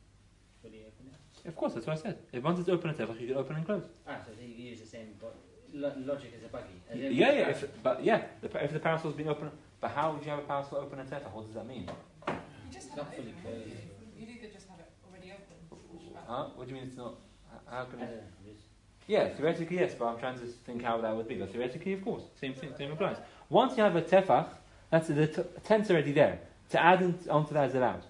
fully open it? Of course, that's what I said. If once it's open a tefach, you can open and close. Ah, so you can use the same. But lo- logic is a buggy. As in- Yeah, yeah. If, but yeah, the, pa- if the parasol's been open, but how would you have a parasol open and tefach? What does that mean? You just have Not it fully open. closed. You'd either just have it already open. or shut. Huh? What do you mean it's not? h- How I can don't it? know. Just, Yeah, theoretically yes, but I'm trying to think how that would be. But theoretically, of course, same thing, same applies. Once you have a tefach, that's the t- tent's already there. To add in, onto that is allowed.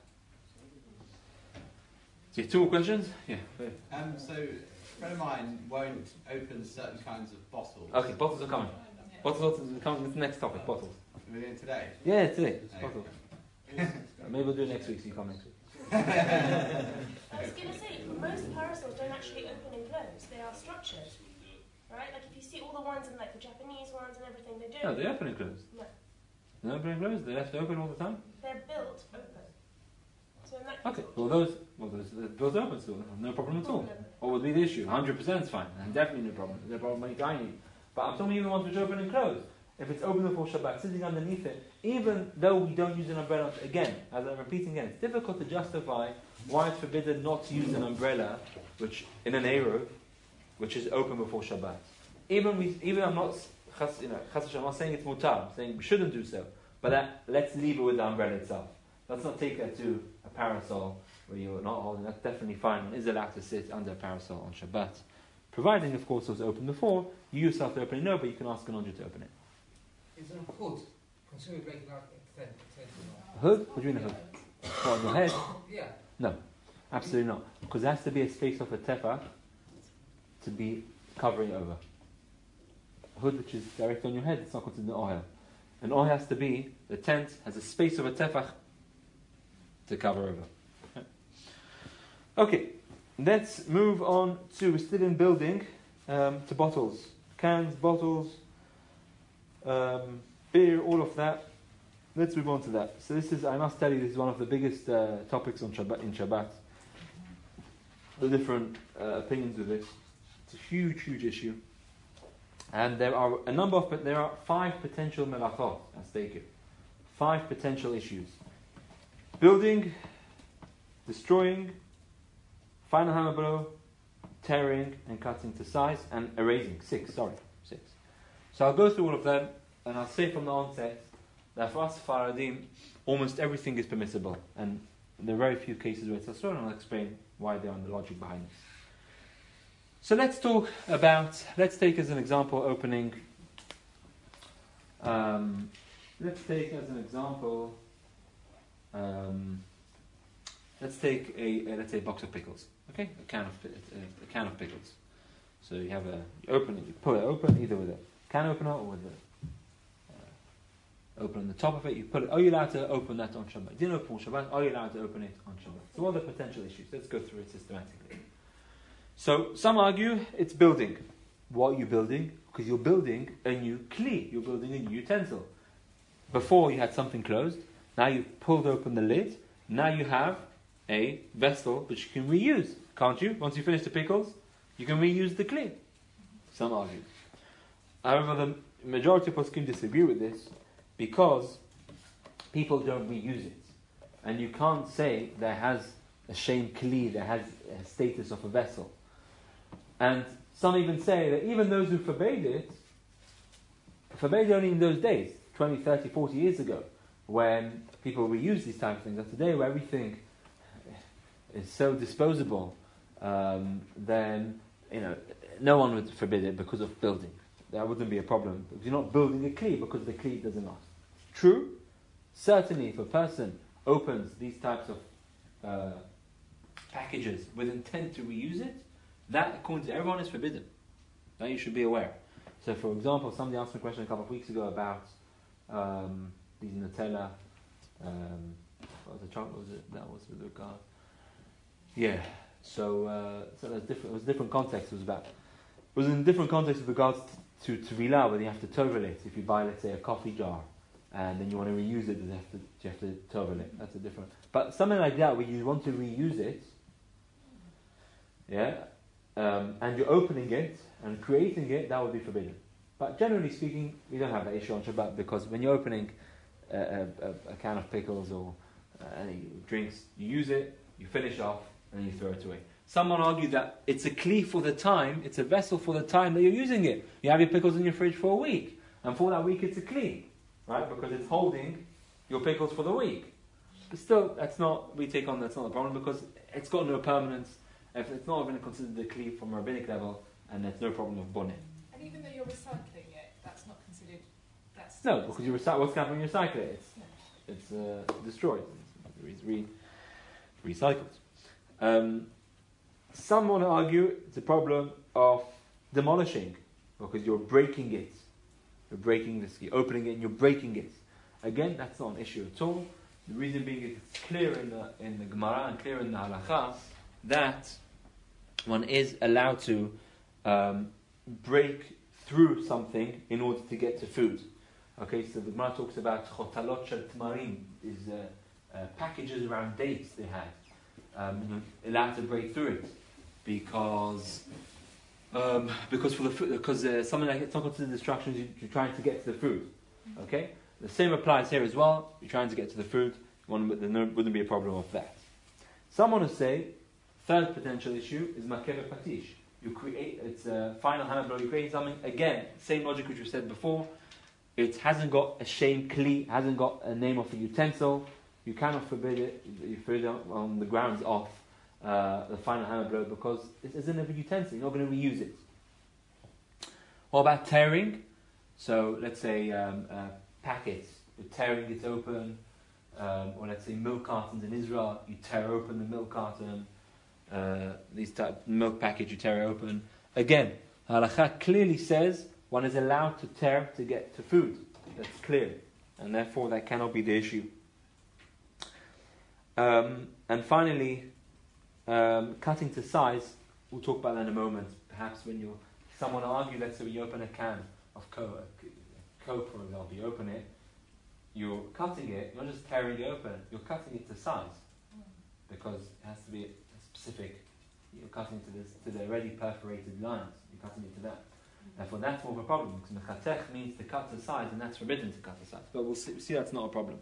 So, two more questions? Yeah. Um, so, a friend of mine won't open certain kinds of bottles. Okay, bottles are coming. Bottles are coming. That's the next topic. Bottles. We're doing today. Yeah, today. It's Okay. bottles. Uh, maybe we'll do it next week. So you come next week. I was going to say, most parasols don't actually open and close. They are structured, right? Like if you see all the ones in like the Japanese ones and everything, they No, don't. they open and close. No. They open and close. They're left open all the time. They're built open. So in that Okay. case, Well, those, well, those they're built open still. No problem at all. problem. What would be the issue? one hundred percent is fine. And definitely no problem. No problem any tiny. But I'm talking even the ones which open and close. If it's open before Shabbat, sitting underneath it, even though we don't use an umbrella, again, as I'm repeating again, it's difficult to justify why it's forbidden not to use an umbrella, which in an Eruv, which is open before Shabbat. Even we, even I'm not, chas, you know, chas v'shalom, I'm not saying it's mutar, I'm saying we shouldn't do so. But that, let's leave it with the umbrella itself. Let's not take that to a parasol where you're not holding. That's definitely fine. One is allowed to sit under a parasol on Shabbat, providing, of course, it was open before. You yourself to open it, no, but you can ask an to open it. Isn't a hood considered regular extent? A hood? What do you mean a hood? What, on your head? Yeah. No, absolutely not. Because there has to be a space of a tefach to be covering over. A hood which is directly on your head, it's not considered an oil. An oil has to be, the tent has a space of a tefach to cover over. Okay, let's move on to, we're still in building, um, to bottles. Cans, bottles, um, beer, all of that. Let's move on to that. So this is, I must tell you, this is one of the biggest uh, topics on Shabbat, in Shabbat. The different uh, opinions of this. It's a huge, huge issue. And there are a number of, there are five potential melachot at stake here. Five potential issues. Building, destroying, final hammer blow, tearing and cutting to size, and erasing. Six, sorry, six. So I'll go through all of them, and I'll say from the onset that for us Faradim, almost everything is permissible, and there are very few cases where it's asur, and I'll explain why they're on the logic behind this. So let's talk about, let's take as an example opening, um, let's take as an example, um, let's take a, a, let's say a box of pickles, okay, a can of, a, a can of pickles. So you have a, you open it, you pull it open, either with a can opener or with a, uh, open on the top of it, you put it, are you allowed to open that on Shabbat? You didn't open on Shabbat, are you allowed to open it on Shabbat? So what are the potential issues? Let's go through it systematically. So some argue it's building. What are you building? Because you're building a new kli, you're building a new utensil. Before you had something closed, now you've pulled open the lid, now you have a vessel which you can reuse, can't you? Once you finish the pickles, you can reuse the kli. Some argue. However, the majority of poskim disagree with this because people don't reuse it. And you can't say there has a shem kli, there has a status of a vessel. And some even say that even those who forbade it, forbade it only in those days, twenty, thirty, forty years ago, when people reuse these types of things. And today, where everything is so disposable, um, then you know no one would forbid it because of building. That wouldn't be a problem. Because you're not building a kli because the kli doesn't last. True, certainly if a person opens these types of uh, packages with intent to reuse it, that according to everyone is forbidden. That you should be aware. So for example, somebody asked me a question a couple of weeks ago about um, these Nutella, um, what was the chocolate, was it? That was with regard. Yeah, so uh, so there's different, it was different context, it was about, it was in different context with regards to, to Tevila, whether you have to tovel it. If you buy, let's say, a coffee jar, and then you want to reuse it, then you have to, you have to tovel it. That's a different, but something like that where you want to reuse it, yeah, um, and you're opening it and creating it, that would be forbidden. But generally speaking, we don't have that issue on Shabbat because when you're opening a, a, a, a can of pickles or uh, any drinks, you use it, you finish off, and then you throw it away. Someone argued that it's a kli for the time, it's a vessel for the time that you're using it. You have your pickles in your fridge for a week, and for that week it's a kli, right? Because it's holding your pickles for the week. But still, that's not, we take on that's not the problem, because it's got no permanence. If it's not even considered a kli from a rabbinic level, and there's no problem of bonim. And even though you're recycling it, that's not considered. That's No, because you recycle, what's happening when you recycle it? It's, No. it's uh, destroyed. It's re- recycled. Um, some want to argue it's a problem of demolishing, because you're breaking it. You're breaking this, you're opening it and you're breaking it. Again, that's not an issue at all. The reason being is it's clear in the in the Gemara and clear in the Halacha that one is allowed to um, break through something in order to get to food. Okay, so the Gemara talks about chotalot shel tmarim, is uh, uh, packages around dates they had. Um, and you're allowed to break through it because um, because for the food, because uh, something like it's not considered destruction. You, you're trying to get to the food. Okay, the same applies here as well. You're trying to get to the food. One, there no, wouldn't be a problem of that. Some want to say third potential issue is makeh patish. You create it's a final hammer blow. You create something again. Same logic which we said before. It hasn't got a shame kli, hasn't got a name of a utensil. You cannot forbid it. You forbid it on the grounds of uh, the final hammer blow because it isn't a utensil. You're not going to reuse it. What about tearing? So let's say um, uh, packets. You're tearing it open, um, or let's say milk cartons in Israel. You tear open the milk carton. Uh, these type milk package you tear open. Again, halakha clearly says one is allowed to tear to get to food. That's clear, and therefore that cannot be the issue. Um, and finally, um, cutting to size. We'll talk about that in a moment. Perhaps when you someone argue, let's say when you open a can of Coke, Coke for example, you open it, you're cutting it. You're not just tearing it open. You're cutting it to size because it has to be a specific. You're cutting to this to the already perforated lines. You're cutting it to that. Therefore, that's more of a problem because mechatech means to cut to size, and that's forbidden to cut to size. But we'll see, see that's not a problem.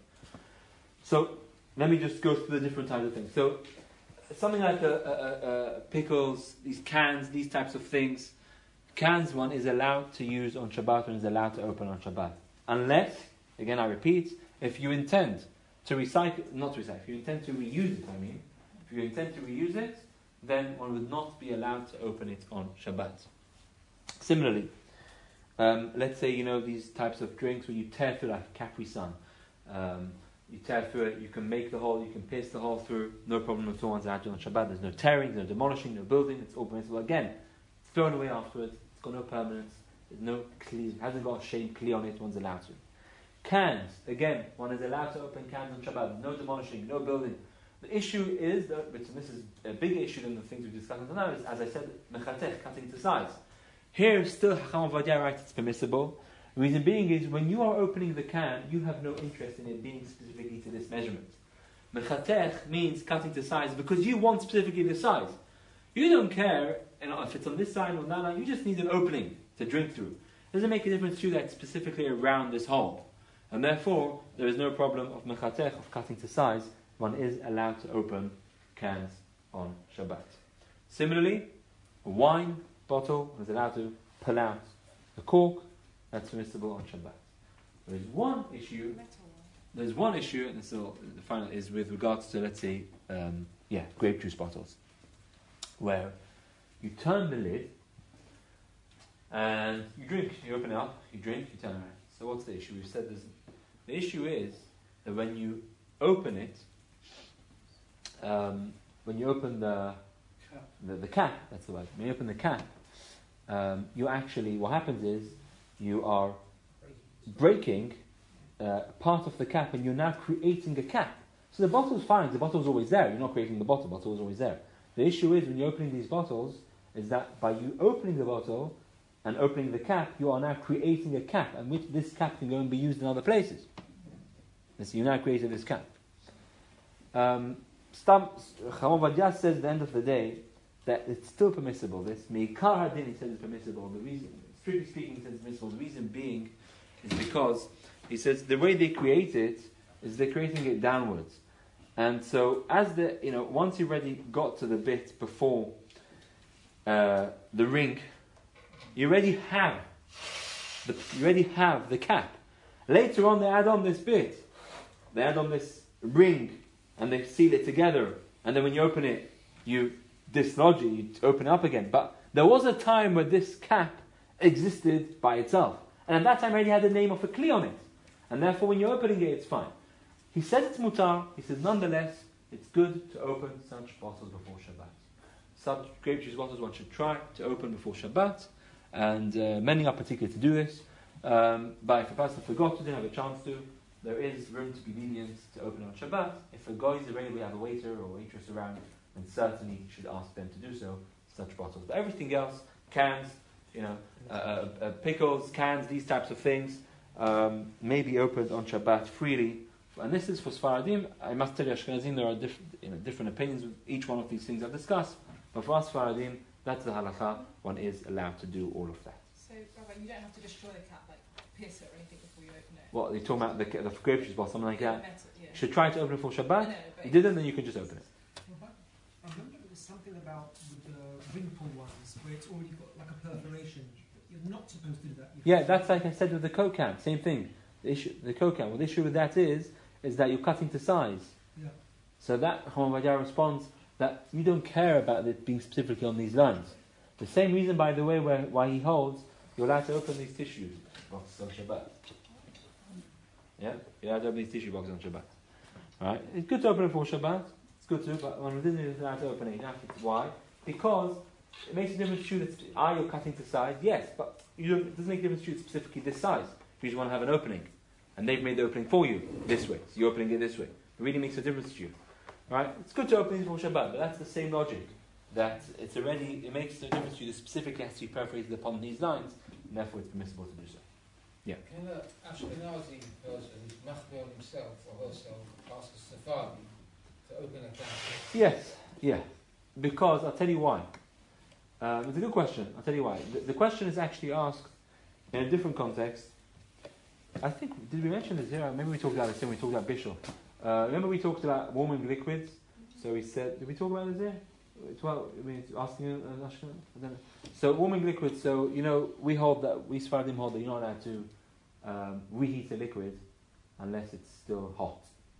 So let me just go through the different types of things. So something like a, a, a, a pickles, these cans, these types of things. Cans one is allowed to use on Shabbat and is allowed to open on Shabbat, unless, again I repeat, if you intend to recycle, not recycle, if you intend to reuse it. I mean, if you intend to reuse it, then one would not be allowed to open it on Shabbat. Similarly, um, let's say you know these types of drinks where you tear through like Capri Sun. Um, you tear through it, you can make the hole, you can pierce the hole through, no problem at all. One's allowed to on Shabbat. There's no tearing, no demolishing, no building. It's all permissible. Again, it's thrown away afterwards. It's got no permanence. There's no kli. It hasn't got a shame kli on it. One's allowed to. Cans, again, one is allowed to open cans on Shabbat. No demolishing, no building. The issue is that, and this is a bigger issue than the things we discussed until now, is as I said, mechatech, cutting to size. Here, still, Chacham Ovadia writes it's permissible. The reason being is when you are opening the can, you have no interest in it being specifically to this measurement. Mechatech means cutting to size because you want specifically the size. You don't care you know, if it's on this side or that line, you just need an opening to drink through. It doesn't make a difference to you that it's specifically around this hole. And therefore, there is no problem of mechatech, of cutting to size. One is allowed to open cans on Shabbat. Similarly, a wine bottle is allowed to pull out the cork. That's permissible on Shabbat. There's one issue. There's one issue, and so the final is with regards to, let's say, um, yeah, grape juice bottles, where you turn the lid and you drink. You open it up, you drink, you turn it around. So what's the issue? We've said this. The issue is that when you open it, um, when you open the, the the cap, that's the word. When you open the cap, um, you actually what happens is you are breaking uh, part of the cap, and you're now creating a cap. So the bottle's fine. The bottle's always there. You're not creating the bottle. The bottle's always there. The issue is when you're opening these bottles, is that by you opening the bottle and opening the cap, you are now creating a cap, and which this cap can go and be used in other places. And so you now created this cap. Um, Chacham Ovadia says at the end of the day that it's still permissible. This Meikar Hadin, he says it's permissible. The reason, strictly speaking, he says it's permissible. The reason being is because he says the way they create it is they're creating it downwards. And so, as the you know, once you already got to the bit before uh, the ring, you already have the you already have the cap. Later on, they add on this bit, they add on this ring, and they seal it together. And then when you open it, you dislodge it, you open it up again. But there was a time where this cap existed by itself, and at that time, it already had the name of a kli on it, and therefore, when you're opening it, it's fine. He says it's mutar. He says nonetheless, it's good to open such bottles before Shabbat. Such grape juice bottles one should try to open before Shabbat, and uh, many are particular to do this. Um, but if a person forgot to, didn't have a chance to, there is room to be lenient to open on Shabbat. If a guy is available, have a waiter or waitress around, then certainly you should ask them to do so. Such bottles, but everything else, cans, you know, uh, uh, uh, pickles, cans, these types of things, um, may be opened on Shabbat freely. And this is for Sfaradim. I must tell you, Ashkenazim, there are diff- you know, different opinions with each one of these things I've discussed. But for us Sfaradim, that's the halakha. One is allowed to do all of that. So, Rabbi, you don't have to destroy the cap, like pierce it or anything before you open it. What, you're talking about the, the grape juice bottle, something like that? Metal, yeah. You should try to open it for I Shabbat. know, but You didn't, then you can just open it. I remember there was something about with the ring pull ones where it's already got like a perforation. You're not supposed to do that. You're Yeah, that's like I said with the Coke can. Same thing. The issue, the Coke can. Well, the issue with that is, is that you're cutting to size. Yeah. So that Hamad responds that you don't care about it being specifically on these lines. The same reason, by the way, where, why he holds you're allowed to open these tissue boxes on Shabbat. Yeah, you're allowed to open these tissue boxes on Shabbat. Right? It's good to open it for Shabbat. It's good to, but when within it, it's allowed to open it. Why? Because it makes a difference to you that are you cutting to size? Yes, but you don't, it doesn't make a difference to you specifically this size. If you just want to have an opening, and they've made the opening for you this way, so you're opening it this way. It really makes a difference to you. Right? It's good to open it for Shabbat, but that's the same logic. That it's already, it makes a difference to you that specifically has to be perforated upon these lines, and therefore it's permissible to do so. Yeah. Can an Ashkenazi person who's machmir himself or herself ask a Sephardi to open a can? Yes, yeah. Because, I'll tell you why. Um, it's a good question, I'll tell you why. The, the question is actually asked in a different context. I think, did we mention this here? Maybe we talked about this when we talked about Bishul. Uh, remember we talked about warming liquids? So we said, did we talk about this here? Well, I mean, asking an Ashkenaz? I don't know. So warming liquids, so, you know, we hold that, we Sfaradim hold that you're not allowed to um, reheat a liquid unless it's still hot,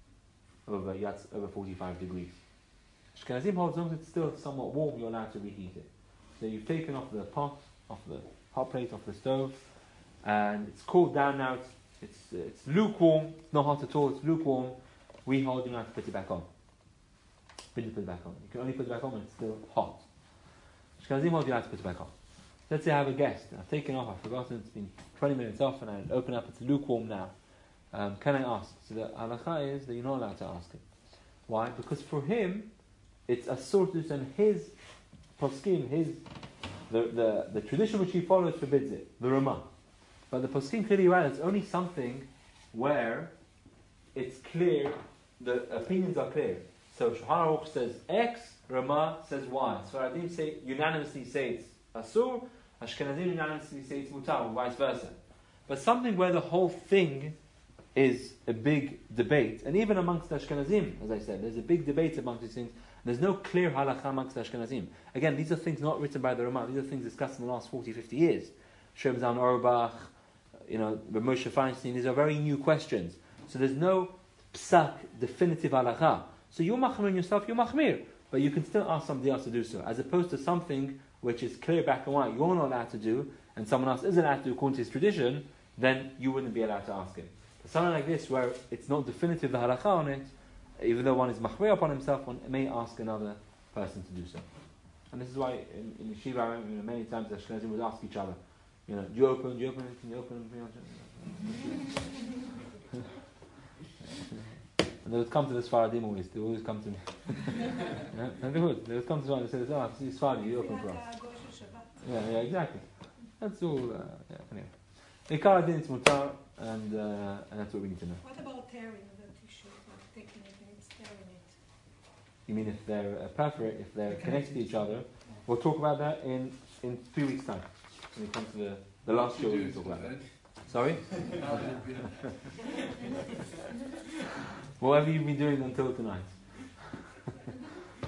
over, that's over forty-five degrees. Ashkenazim holds, as long as it's still somewhat warm, you're allowed to reheat it. So you've taken off the pot, off the hot plate, off the stove, and it's cooled down now, it's, it's, uh, it's lukewarm, it's not hot at all, it's lukewarm. We hold, you don't have to put it back on. When you put it back on. You can only put it back on when it's still hot. Ashkenazim hold, you have to put it back on. Let's say I have a guest, I've taken off, I've forgotten, it's been twenty minutes off, and I open up, it's lukewarm now. Um, can I ask? So the halakha is that you're not allowed to ask him. Why? Because for him, it's a sort of, and his poskim, his the, the the tradition which he follows forbids it, the Ramah. But the poskim clearly write it's only something where it's clear, the opinions are clear. So Shulchan Aruch says X, Ramah says Y. So Sfaradim say unanimously say it's asur, Ashkenazim unanimously say it's mutar, or vice versa. But something where the whole thing is a big debate, and even amongst Ashkenazim, as I said, there's a big debate amongst these things. There's no clear halakha amongst Ashkenazim. Again, these are things not written by the Ramah. These are things discussed in the last forty, fifty years. Shem Zalman Auerbach, you know, Moshe Feinstein. These are very new questions. So there's no psak, definitive halakha. So you're machmir yourself, you're machmir. But you can still ask somebody else to do so. As opposed to something which is clear black and white, you're not allowed to do, and someone else is allowed to do according to his tradition, then you wouldn't be allowed to ask him. But something like this, where it's not definitive the halakha on it, even though one is machmir upon himself, one may ask another person to do so. And this is why in, in Yeshiva, I remember, you know, many times the Ashkenazim would ask each other, you know, do you open, do you open anything, do you open anything? And they would come to the Sfaradim always, they would always come to me. Yeah? And they would, they would come to me and say, oh, see Sfaradi, you open for us. Yeah, yeah, exactly. That's all, uh, yeah, anyway. Ikar din it's mutar, and, uh, and that's what we need to know. What about tearing the tissue, like taking it and it's tearing it? You mean if they're uh, perforate, if they're connected to each other? We'll talk about that in, in three weeks' time. When we come to the, the last show, we'll talk about that. Sorry? Whatever you've been doing until tonight.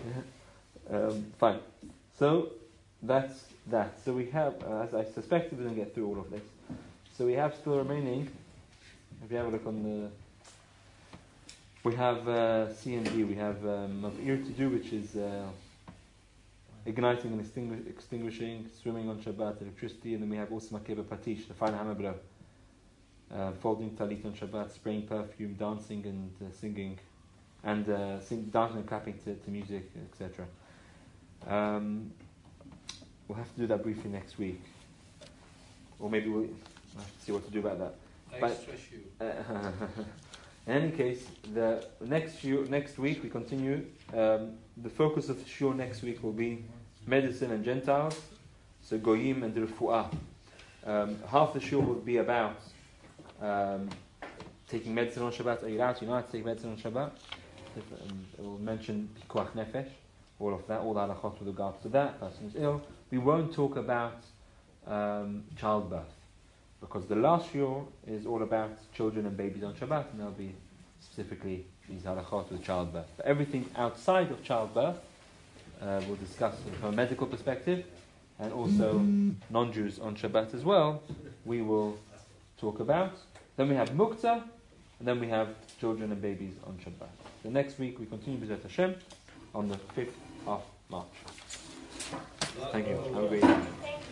um, fine. So that's that. So we have, uh, as I suspected, we didn't get through all of this. So we have still remaining. If you have a look on the, we have uh, C and D. We have um, of ear to do, which is uh, igniting and extinguish, extinguishing, swimming on Shabbat, electricity, and then we have also makeba patish, the final hammer blow, uh, folding talit on Shabbat, spraying perfume, dancing and uh, singing, and uh, sing, dancing and clapping to, to music, et cetera. Um, we'll have to do that briefly next week, or maybe we'll have to see what to do about that. But, Extra shoe. uh, in any case, the next few, next week we continue. Um, the focus of the shiur next week will be medicine and Gentiles, so goyim and refuah. Um, half the shiur will be about um, taking medicine on Shabbat. Are you allowed? You're not allowed to take medicine on Shabbat. Um, it will mention pikuach nefesh, all of that, all the halachot with regards to that. Person is ill. We won't talk about um, childbirth, because the last shiur is all about children and babies on Shabbat, and there'll be specifically these halachot with childbirth. But everything outside of childbirth, uh, we'll discuss from a medical perspective, and also non-Jews on Shabbat as well, we will talk about. Then we have muktzah, and then we have children and babies on Shabbat. The next week we continue with Hashem on the fifth of March. Thank you. Have a great day.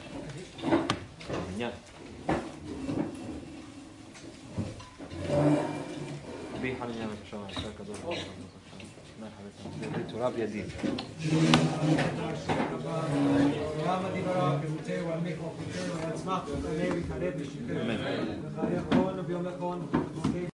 Yeah. بي حالي نعمل بشامل شركة دور ما حبيتها بيت وراب يدين